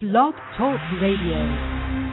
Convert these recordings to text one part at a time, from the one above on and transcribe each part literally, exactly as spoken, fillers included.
Blog Talk Radio.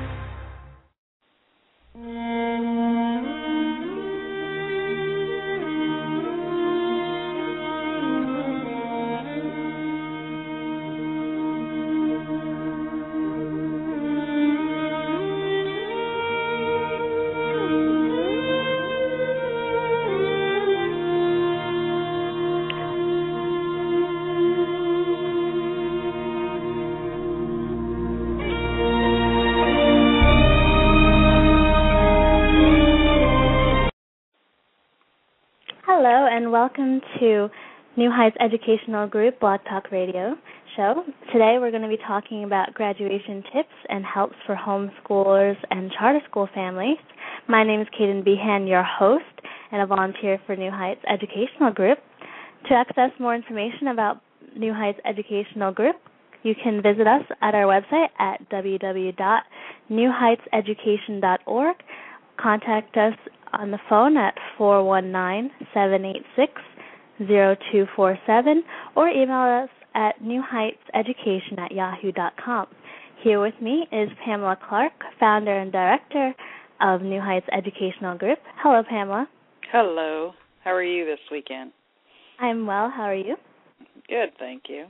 Hello and welcome to New Heights Educational Group Blog Talk Radio show. Today we're going to be talking about graduation tips and helps for homeschoolers and charter school families. My name is Kaden Behan, your host and a volunteer for New Heights Educational Group. To access more information about New Heights Educational Group, you can visit us at our website at w w w dot new heights education dot org. Contact us on the phone at four one nine, seven eight six, zero two four seven or email us at new heights education at yahoo dot com. Here with me is Pamela Clark, founder and director of New Heights Educational Group. Hello, Pamela. Hello. How are you this weekend? I'm well. How are you? Good, thank you.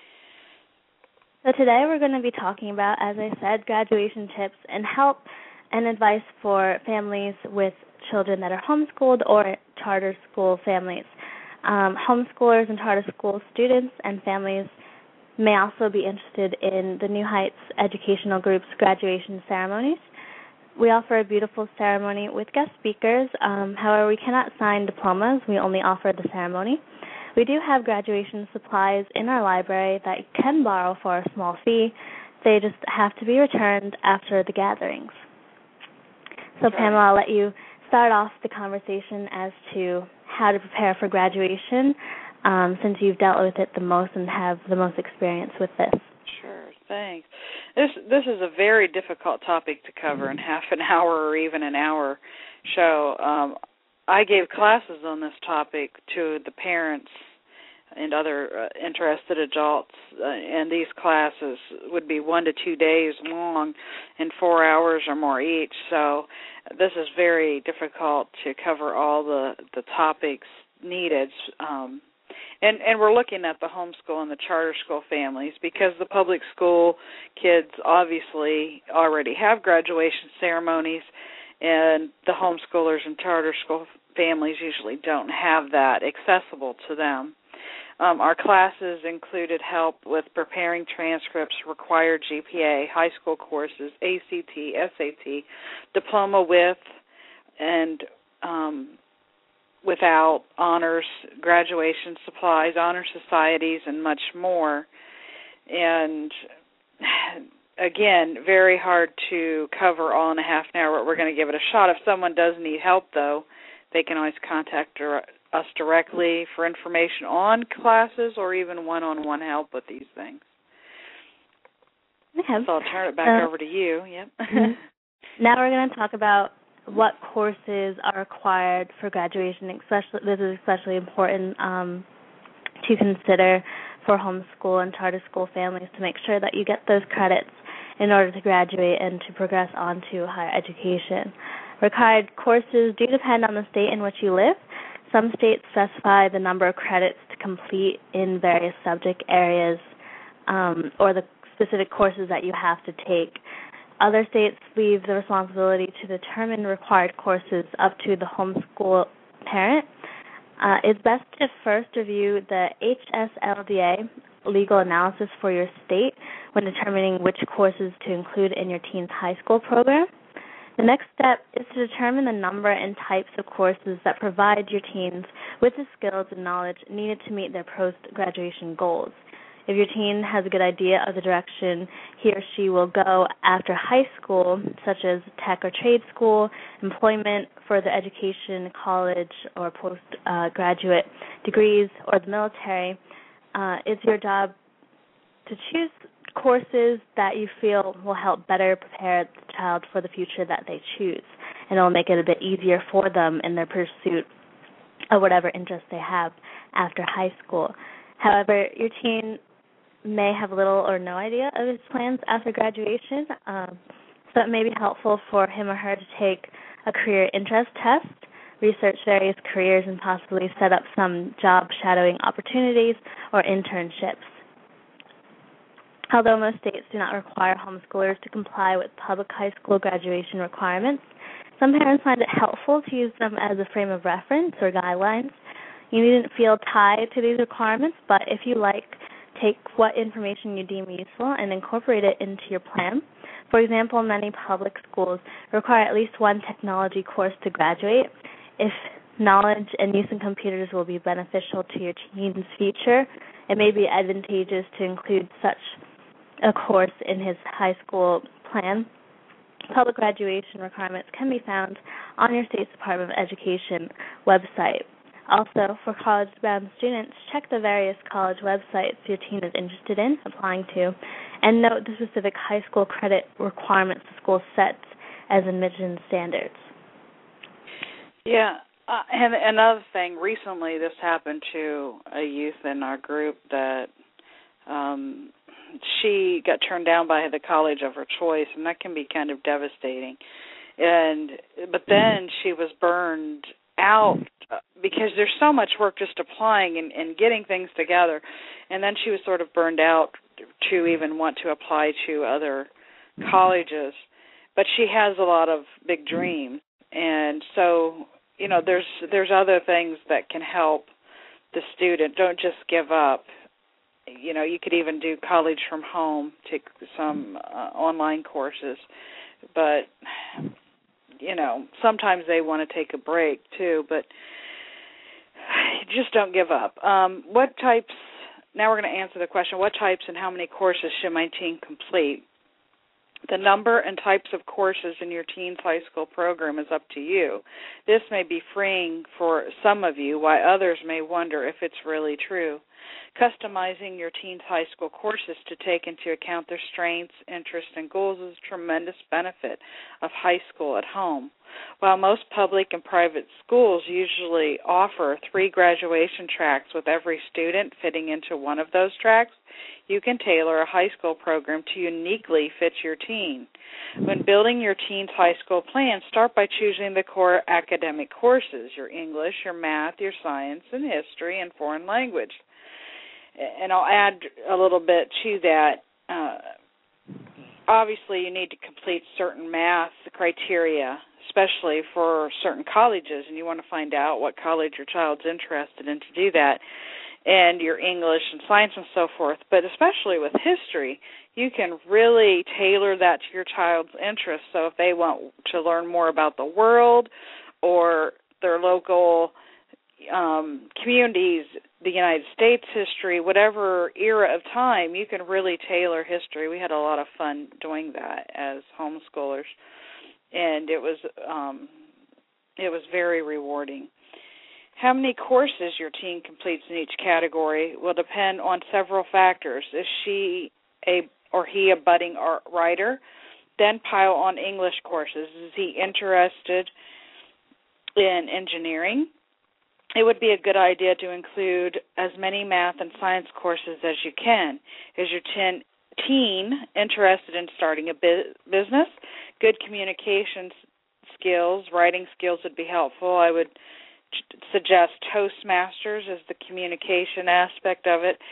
So today we're going to be talking about, as I said, graduation tips and help and advice for families with children that are homeschooled or charter school families. Um, homeschoolers and charter school students and families may also be interested in the New Heights Educational Group's graduation ceremonies. We offer a beautiful ceremony with guest speakers. Um, however, we cannot sign diplomas. We only offer the ceremony. We do have graduation supplies in our library that you can borrow for a small fee. They just have to be returned after the gatherings. So, Pamela, I'll let you start off the conversation as to how to prepare for graduation, um, since you've dealt with it the most and have the most experience with this. Sure, thanks. This this is a very difficult topic to cover in half an hour or even an hour show. Um, I gave classes on this topic to the parents and other uh, interested adults, uh, and these classes would be one to two days long and four hours or more each. So this is very difficult to cover all the, the topics needed. Um, and, and we're looking at the homeschool and the charter school families because the public school kids obviously already have graduation ceremonies, and the homeschoolers and charter school families usually don't have that accessible to them. Um, our classes included help with preparing transcripts, required G P A, high school courses, A C T, S A T, diploma with and um, without honors, graduation supplies, honor societies, and much more. And again, very hard to cover all in a half an hour, but we're going to give it a shot. If someone does need help, though, they can always contact us directly for information on classes or even one-on-one help with these things. Okay. So I'll turn it back uh, over to you. Yep. Now we're going to talk about what courses are required for graduation. Especially, this is especially important um, to consider for homeschool and charter school families to make sure that you get those credits in order to graduate and to progress on to higher education. Required courses do depend on the state in which you live. Some states specify the number of credits to complete in various subject areas um, or the specific courses that you have to take. Other states leave the responsibility to determine required courses up to the homeschool parent. Uh, it's best to first review the H S L D A legal analysis for your state when determining which courses to include in your teen's high school program. The next step is to determine the number and types of courses that provide your teens with the skills and knowledge needed to meet their post-graduation goals. If your teen has a good idea of the direction he or she will go after high school, such as tech or trade school, employment, further education, college, or postgraduate uh, degrees, or the military, uh, it's your job to choose courses that you feel will help better prepare the child for the future that they choose, and it will make it a bit easier for them in their pursuit of whatever interest they have after high school. However, your teen may have little or no idea of his plans after graduation, um, so it may be helpful for him or her to take a career interest test, research various careers, and possibly set up some job shadowing opportunities or internships. Although most states do not require homeschoolers to comply with public high school graduation requirements, some parents find it helpful to use them as a frame of reference or guidelines. You needn't feel tied to these requirements, but if you like, take what information you deem useful and incorporate it into your plan. For example, many public schools require at least one technology course to graduate. If knowledge and use in computers will be beneficial to your teen's future, it may be advantageous to include such a course in his high school plan. Public graduation requirements can be found on your state's Department of Education website. Also, for college-bound students, check the various college websites your teen is interested in applying to, and note the specific high school credit requirements the school sets as admission standards. Yeah, uh, and another thing, recently this happened to a youth in our group that um, she got turned down by the college of her choice, and that can be kind of devastating. And but then she was burned out because there's so much work just applying and, and getting things together, and then she was sort of burned out to even want to apply to other colleges. But she has a lot of big dreams, and so you know there's there's other things that can help the student. Don't just give up. You know, you could even do college from home, take some uh, online courses, but you know, sometimes they want to take a break too, but just don't give up. Um, what types, now we're going to answer the question, what types and how many courses should my teen complete? The number and types of courses in your teen's high school program is up to you. This may be freeing for some of you, while others may wonder if it's really true. Customizing your teen's high school courses to take into account their strengths, interests, and goals is a tremendous benefit of high school at home. While most public and private schools usually offer three graduation tracks with every student fitting into one of those tracks, you can tailor a high school program to uniquely fit your teen. When building your teen's high school plan, start by choosing the core academic courses, your English, your math, your science, and history, and foreign language. And I'll add a little bit to that. Uh, obviously, you need to complete certain math criteria, especially for certain colleges, and you want to find out what college your child's interested in to do that, and your English and science and so forth. But especially with history, you can really tailor that to your child's interests. So if they want to learn more about the world or their local um, communities, the United States history, whatever era of time, you can really tailor history. We had a lot of fun doing that as homeschoolers, and it was um, it was very rewarding. How many courses your teen completes in each category will depend on several factors. Is she a or he a budding art writer? Then pile on English courses. Is he interested in engineering? It would be a good idea to include as many math and science courses as you can. Is your teen, teen interested in starting a bu- business? Good communication skills, writing skills would be helpful. I would t- suggest Toastmasters as the communication aspect of it.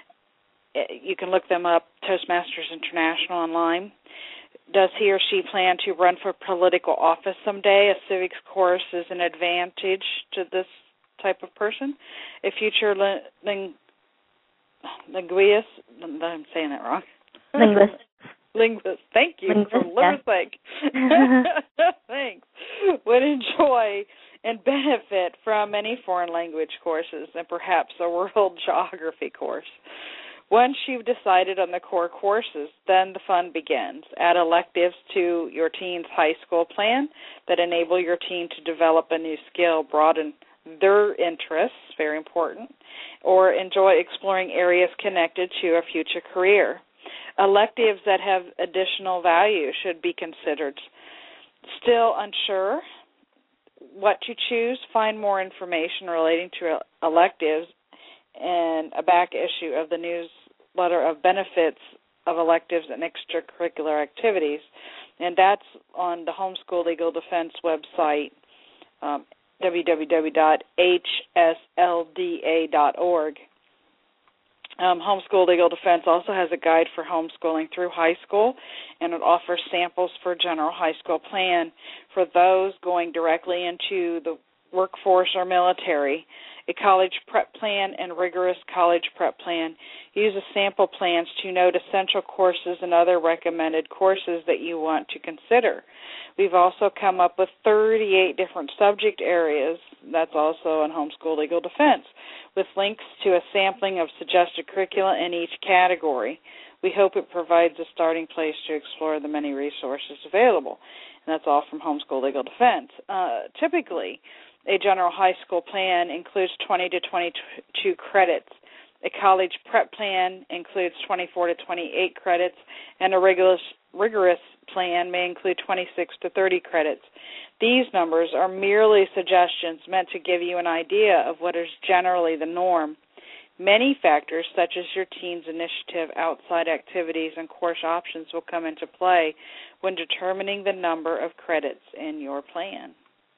You can look them up, Toastmasters International online. Does he or she plan to run for political office someday? A civics course is an advantage to this type of person. A future ling- ling- linguist, I'm saying that wrong. Linguist. Linguist, thank you, Linguist, for liver's sake. Thanks. Would enjoy and benefit from any foreign language courses and perhaps a world geography course. Once you've decided on the core courses, then the fun begins. Add electives to your teen's high school plan that enable your teen to develop a new skill, broaden their interests, very important, or enjoy exploring areas connected to a future career. Electives that have additional value should be considered. Still unsure what to choose? Find more information relating to electives in a back issue of the news newsletter of benefits of electives and extracurricular activities, and that's on the Homeschool Legal Defense website, um, w w w dot h s l d a dot org. Um, Homeschool Legal Defense also has a guide for homeschooling through high school, and it offers samples for a general high school plan for those going directly into the workforce or military. A college prep plan and rigorous college prep plan uses sample plans to note essential courses and other recommended courses that you want to consider. We've also come up with thirty-eight different subject areas, that's also on Homeschool Legal Defense, with links to a sampling of suggested curricula in each category. We hope it provides a starting place to explore the many resources available. And that's all from Homeschool Legal Defense. Uh, typically, a general high school plan includes twenty to twenty-two credits. A college prep plan includes twenty-four to twenty-eight credits, and a rigorous, rigorous plan may include twenty-six to thirty credits. These numbers are merely suggestions meant to give you an idea of what is generally the norm. Many factors, such as your teen's initiative, outside activities, and course options will come into play when determining the number of credits in your plan.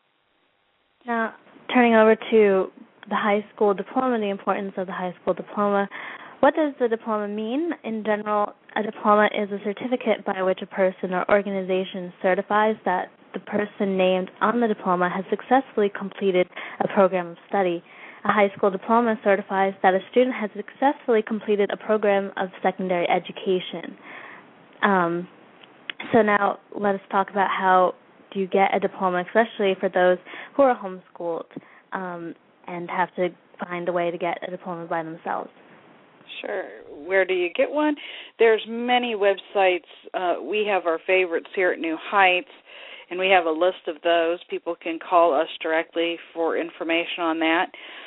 Now, turning over to the high school diploma, the importance of the high school diploma. What does the diploma mean? In general, a diploma is a certificate by which a person or organization certifies that the person named on the diploma has successfully completed a program of study. A high school diploma certifies that a student has successfully completed a program of secondary education. Um, so now let us talk about how do you get a diploma, especially for those who are homeschooled um, and have to find a way to get a diploma by themselves. Sure. Where do you get one? There's many websites. Uh, we have our favorites here at New Heights, and we have a list of those. People can call us directly for information on that.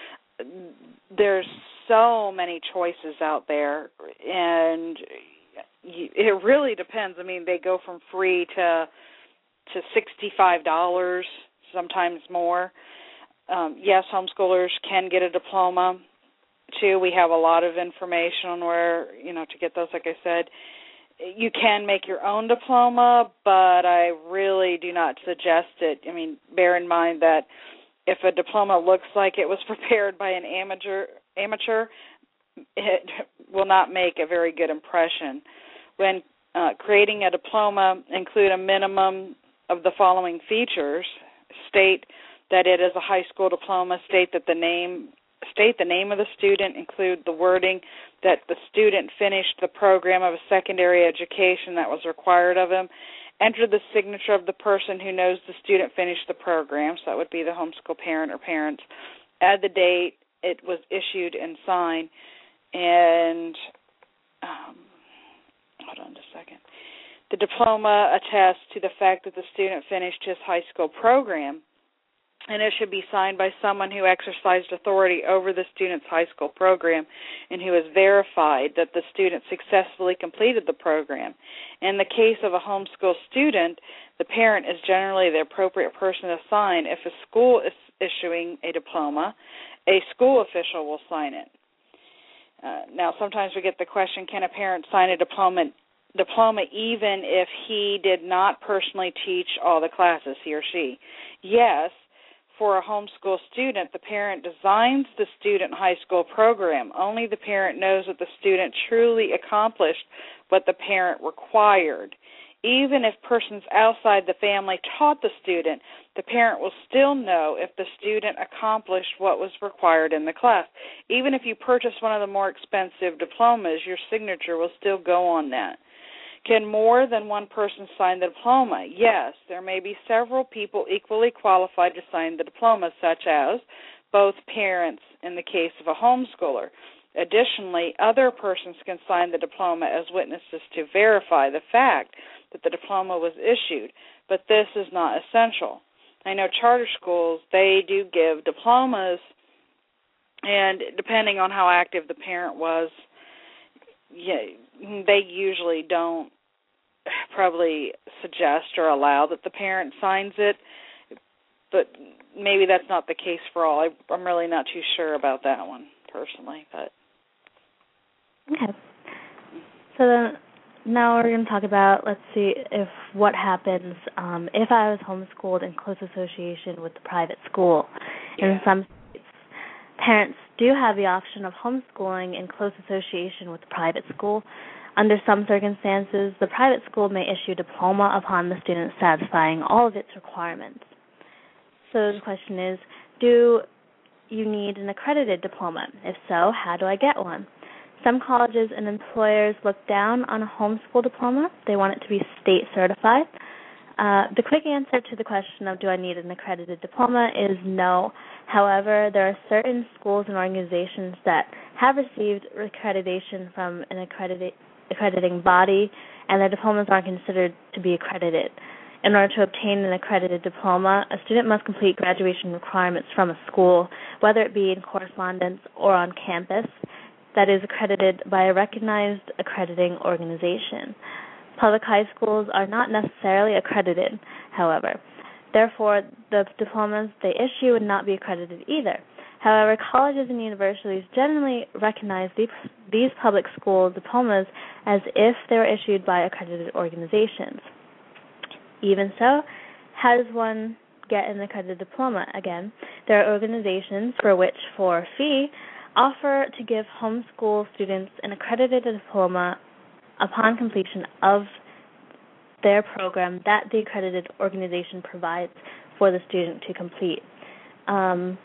There's so many choices out there, and it really depends. I mean, they go from free to to sixty-five dollars, sometimes more. Um, yes, homeschoolers can get a diploma, too. We have a lot of information on where, you know, to get those, like I said. You can make your own diploma, but I really do not suggest it. I mean, bear in mind that if a diploma looks like it was prepared by an amateur, amateur, it will not make a very good impression. When uh, creating a diploma, include a minimum of the following features. State that it is a high school diploma. State that the name, state the name of the student. Include the wording that the student finished the program of a secondary education that was required of him. Enter the signature of the person who knows the student finished the program, so that would be the homeschool parent or parents. Add the date it was issued and signed. And, um, hold on just a second. The diploma attests to the fact that the student finished his high school program, and it should be signed by someone who exercised authority over the student's high school program and who has verified that the student successfully completed the program. In the case of a homeschool student, the parent is generally the appropriate person to sign. If a school is issuing a diploma, a school official will sign it. Uh, now, sometimes we get the question, can a parent sign a diploma diploma even if he did not personally teach all the classes, he or she? Yes. For a homeschool student, the parent designs the student high school program. Only the parent knows that the student truly accomplished what the parent required. Even if persons outside the family taught the student, the parent will still know if the student accomplished what was required in the class. Even if you purchase one of the more expensive diplomas, your signature will still go on that. Can more than one person sign the diploma? Yes, there may be several people equally qualified to sign the diploma, such as both parents in the case of a homeschooler. Additionally, other persons can sign the diploma as witnesses to verify the fact that the diploma was issued, but this is not essential. I know charter schools, they do give diplomas, and depending on how active the parent was, yeah, they usually don't probably suggest or allow that the parent signs it, but maybe that's not the case for all. I, I'm really not too sure about that one personally. But okay. So then now we're going to talk about, let's see, if what happens um, if I was homeschooled in close association with the private school. Yeah. In some states, parents do have the option of homeschooling in close association with the private school. Under some circumstances, the private school may issue a diploma upon the student satisfying all of its requirements. So the question is, do you need an accredited diploma? If so, how do I get one? Some colleges and employers look down on a homeschool diploma. They want it to be state certified. Uh, the quick answer to the question of do I need an accredited diploma is no. However, there are certain schools and organizations that have received accreditation from an accredited, accrediting body, and their diplomas aren't considered to be accredited. In order to obtain an accredited diploma, a student must complete graduation requirements from a school, whether it be in correspondence or on campus, that is accredited by a recognized accrediting organization. Public high schools are not necessarily accredited, however. Therefore, the diplomas they issue would not be accredited either. However, colleges and universities generally recognize these, these public school diplomas as if they were issued by accredited organizations. Even so, how does one get an accredited diploma? Again, there are organizations for which, for a fee, offer to give homeschool students an accredited diploma upon completion of their program that the accredited organization provides for the student to complete. Um,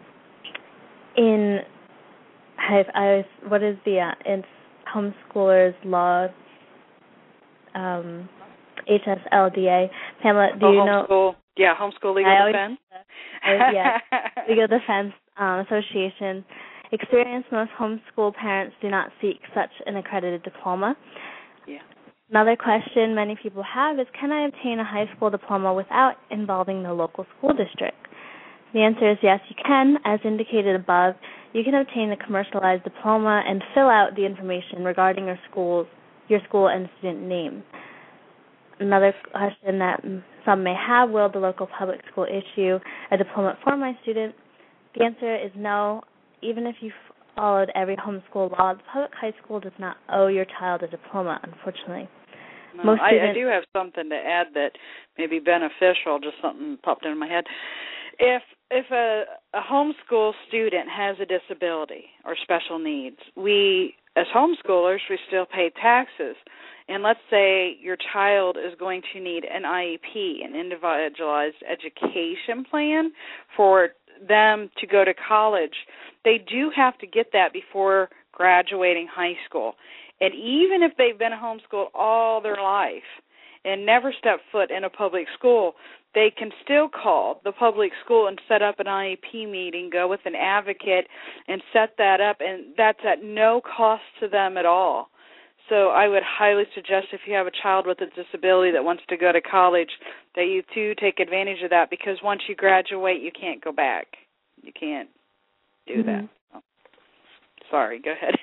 in I, I, what is the uh, it's homeschoolers law? Um, H S L D A. Pamela, do oh, you homeschool, know? Yeah, Homeschool Legal I Defense. Always, I, yeah, Legal Defense um, Association. Experience most homeschool parents do not seek such an accredited diploma. Yeah. Another question many people have is, can I obtain a high school diploma without involving the local school district? The answer is yes, you can. As indicated above, you can obtain a commercialized diploma and fill out the information regarding your schools, your school and student name. Another question that some may have, will the local public school issue a diploma for my student? The answer is no. Even if you followed every homeschool law, the public high school does not owe your child a diploma, unfortunately. No, Most I, students, I do have something to add that may be beneficial, just something popped into my head. If if a, a homeschool student has a disability or special needs, we, as homeschoolers, we still pay taxes. And let's say your child is going to need an I E P, an individualized education plan, for them to go to college. They do have to get that before graduating high school. And even if they've been homeschooled all their life and never stepped foot in a public school, they can still call the public school and set up an I E P meeting, go with an advocate, and set that up, and that's at no cost to them at all. So I would highly suggest, if you have a child with a disability that wants to go to college, that you, too, take advantage of that, because once you graduate, you can't go back. You can't do mm-hmm. that. Oh. Sorry, go ahead.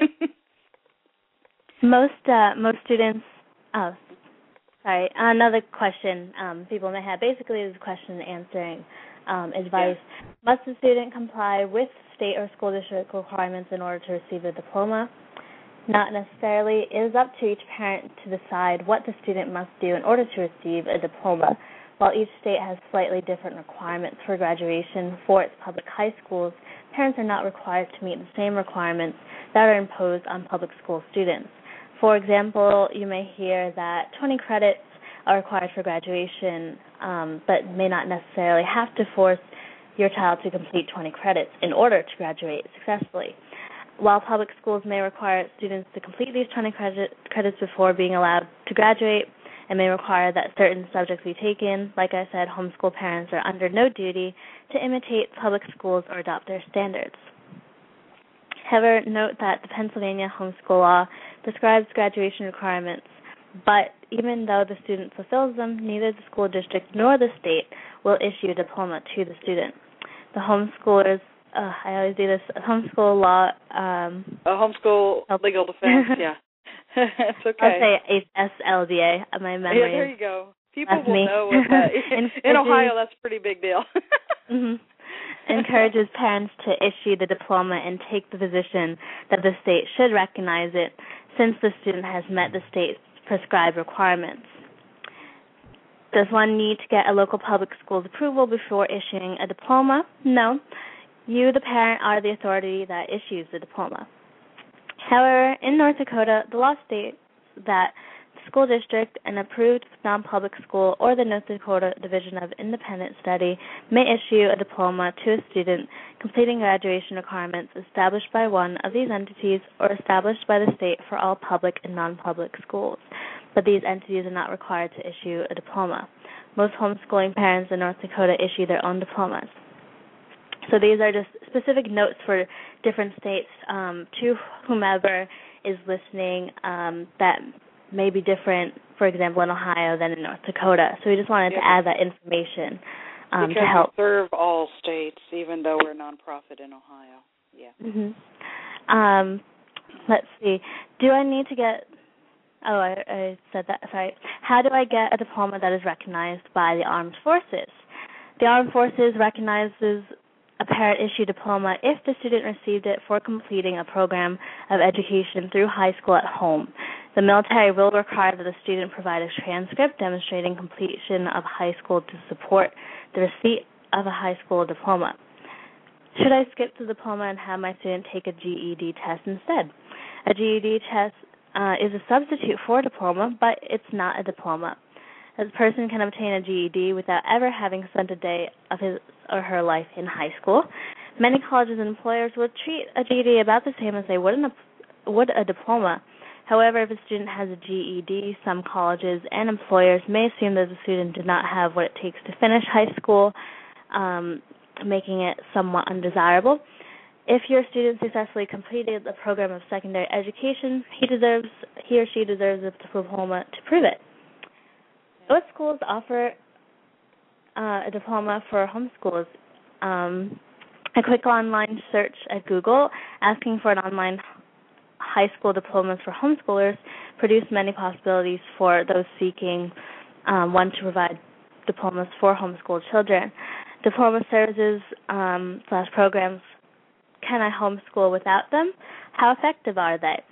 most uh, most students, oh, sorry, another question um, people may have. Basically, is a question answering um, advice. Yeah. Must the student comply with state or school district requirements in order to receive a diploma? Not necessarily. It is up to each parent to decide what the student must do in order to receive a diploma. While each state has slightly different requirements for graduation for its public high schools, parents are not required to meet the same requirements that are imposed on public school students. For example, you may hear that twenty credits are required for graduation, um, but may not necessarily have to force your child to complete twenty credits in order to graduate successfully. While public schools may require students to complete these twenty credit, credits before being allowed to graduate, and may require that certain subjects be taken, like I said, homeschool parents are under no duty to imitate public schools or adopt their standards. However, note that the Pennsylvania homeschool law describes graduation requirements, but even though the student fulfills them, neither the school district nor the state will issue a diploma to the student. The homeschoolers Uh, I always do this. Homeschool law. Um, a homeschool legal defense. Yeah, it's okay. I'll say H S L D A. My memory. Yeah, there you go. People will me. know what that is. In, in Ohio, that's a pretty big deal. mm-hmm. Encourages parents to issue the diploma and take the position that the state should recognize it. since the student has met the state's prescribed requirements. Does one need to get a local public school's approval before issuing a diploma? No. You, the parent, are the authority that issues the diploma. However, in North Dakota, the law states that the school district, an approved non-public school, or the North Dakota Division of Independent Study may issue a diploma to a student completing graduation requirements established by one of these entities or established by the state for all public and non-public schools. But these entities are not required to issue a diploma. Most homeschooling parents in North Dakota issue their own diplomas. So these are just specific notes for different states um, to whomever is listening um, that may be different, for example, in Ohio than in North Dakota. So we just wanted yeah. to add that information um, because to help. we serve all states, even though we're a nonprofit in Ohio. Yeah. Mm-hmm. Um, let's see. Do I need to get... Oh, I, I said that. Sorry. How do I get a diploma that is recognized by the Armed Forces? The Armed Forces recognizes a parent-issued diploma if the student received it for completing a program of education through high school at home. The military will require that the student provide a transcript demonstrating completion of high school to support the receipt of a high school diploma. Should I skip the diploma and have my student take a G E D test instead? A G E D test uh, is a substitute for a diploma, but it's not a diploma. A person can obtain a G E D without ever having spent a day of his or her life in high school. Many colleges and employers will treat a G E D about the same as they would, a, would a diploma. However, if a student has a G E D, some colleges and employers may assume that the student did not have what it takes to finish high school, um, making it somewhat undesirable. If your student successfully completed the program of secondary education, he deserves, he or she deserves a diploma to prove it. What schools offer uh, a diploma for homeschoolers? Um, a quick online search at Google asking for an online high school diplomas for homeschoolers produced many possibilities for those seeking um, one to provide diplomas for homeschool children. Diploma services um, slash programs. Can I homeschool without them? How effective are they?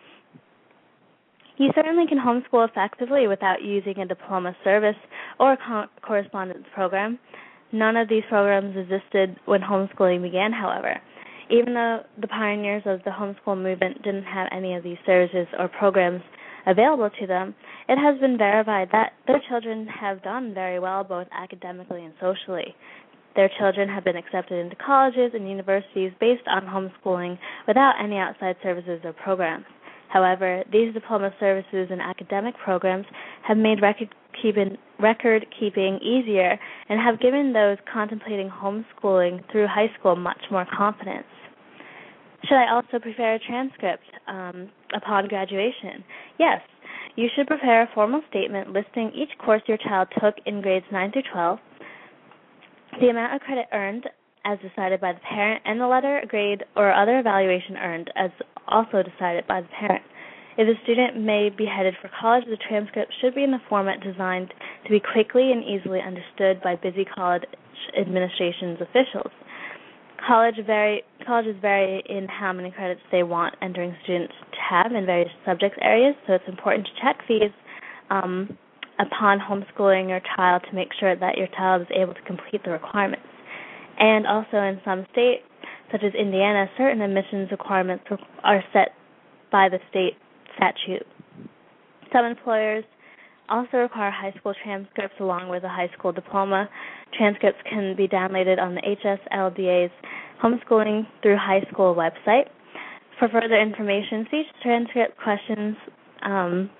You certainly can homeschool effectively without using a diploma service or a co- correspondence program. None of these programs existed when homeschooling began, however. Even though the pioneers of the homeschool movement didn't have any of these services or programs available to them, it has been verified that their children have done very well both academically and socially. Their children have been accepted into colleges and universities based on homeschooling without any outside services or programs. However, these diploma services and academic programs have made record-keeping, record-keeping easier and have given those contemplating homeschooling through high school much more confidence. Should I also prepare a transcript um, upon graduation? Yes. You should prepare a formal statement listing each course your child took in grades nine through twelve, the amount of credit earned as decided by the parent, and the letter, grade, or other evaluation earned as also decided by the parent. If the student may be headed for college, the transcript should be in a format designed to be quickly and easily understood by busy college administration's officials. College vary, colleges vary in how many credits they want entering students to have in various subject areas, so it's important to check fees um, upon homeschooling your child to make sure that your child is able to complete the requirements. And also in some states, such as Indiana, certain admissions requirements are set by the state statute. Some employers also require high school transcripts along with a high school diploma. Transcripts can be downloaded on the H S L D A's Homeschooling Through High School website. For further information, see transcript questions um,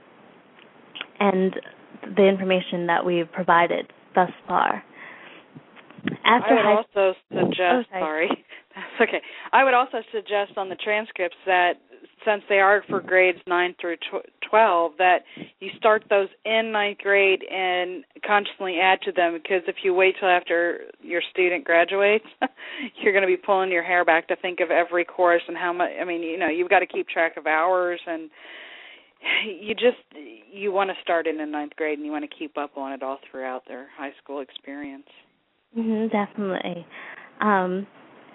and the information that we've provided thus far. After I would high also suggest, oh, sorry. sorry, that's okay. I would also suggest on the transcripts that since they are for grades nine through twelve, that you start those in ninth grade and constantly add to them, because if you wait till after your student graduates, you're going to be pulling your hair back to think of every course and how much, I mean, you know, you've got to keep track of hours, and you just, you want to start in the ninth grade and you want to keep up on it all throughout their high school experience. Mm-hmm, definitely. Um,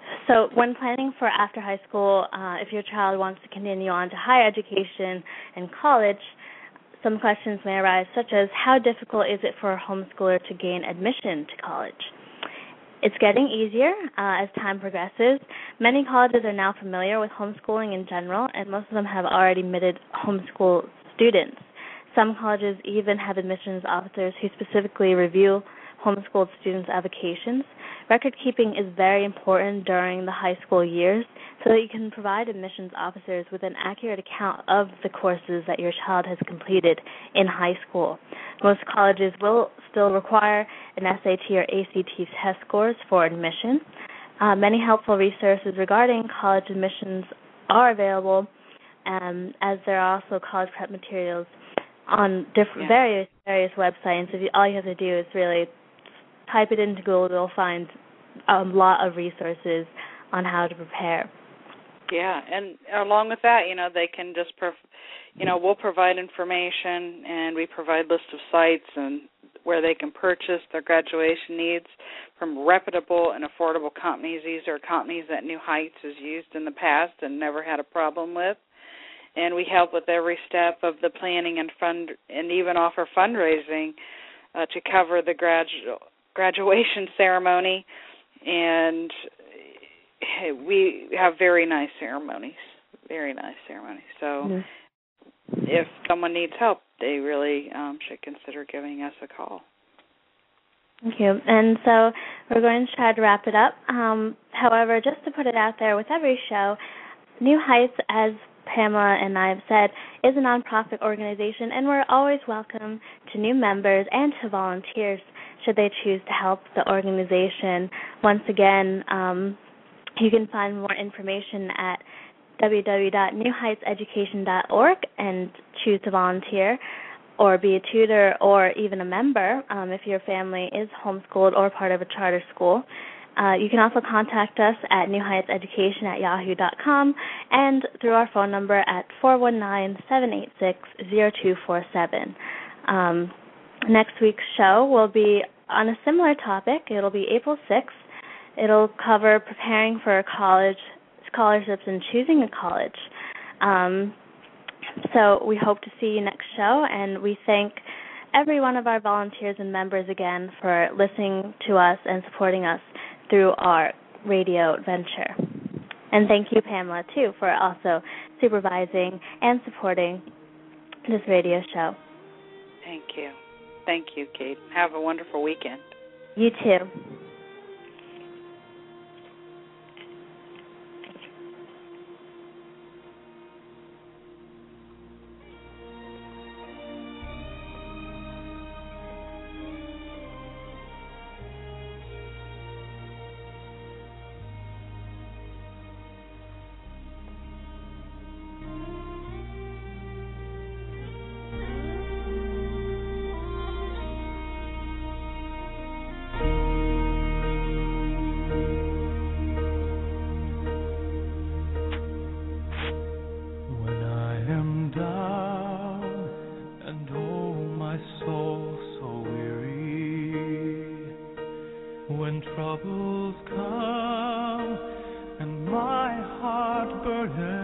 So when planning for after high school, uh, if your child wants to continue on to higher education and college, some questions may arise, such as how difficult is it for a homeschooler to gain admission to college? It's getting easier uh, as time progresses. Many colleges are now familiar with homeschooling in general, and most of them have already admitted homeschool students. Some colleges even have admissions officers who specifically review homeschooled students' applications. Record keeping is very important during the high school years so that you can provide admissions officers with an accurate account of the courses that your child has completed in high school. Most colleges will still require an S A T or A C T test scores for admission. Uh, many helpful resources regarding college admissions are available, um, as there are also college prep materials on different yeah. various various websites. If you, all you have to do is really type it into Google, you'll find a lot of resources on how to prepare. Yeah, and along with that, you know, they can just, prov- you know, we'll provide information, and we provide lists of sites and where they can purchase their graduation needs from reputable and affordable companies. These are companies that New Heights has used in the past and never had a problem with. And we help with every step of the planning and fund, and even offer fundraising uh, to cover the gradu- graduation ceremony. And we have very nice ceremonies, very nice ceremonies. So yes. If someone needs help, they really um, should consider giving us a call. Thank you. And so we're going to try to wrap it up. Um, however, just to put it out there, with every show, New Heights, as Pamela and I have said, is a nonprofit organization, and we're always welcome to new members and to volunteers should they choose to help the organization. Once again, um, you can find more information at w w w dot new heights education dot org and choose to volunteer or be a tutor or even a member um, if your family is homeschooled or part of a charter school. Uh, you can also contact us at new heights education at yahoo dot com and through our phone number at four one nine, seven eight six, zero two four seven. Um, next week's show will be on a similar topic. It'll be April sixth. It'll cover preparing for college, scholarships, and choosing a college. Um, so we hope to see you next show, and we thank every one of our volunteers and members again for listening to us and supporting us through our radio venture. And thank you, Pamela, too, for also supervising and supporting this radio show. Thank you. Thank you, Kate. Have a wonderful weekend. You too. When troubles come and my heart burdens,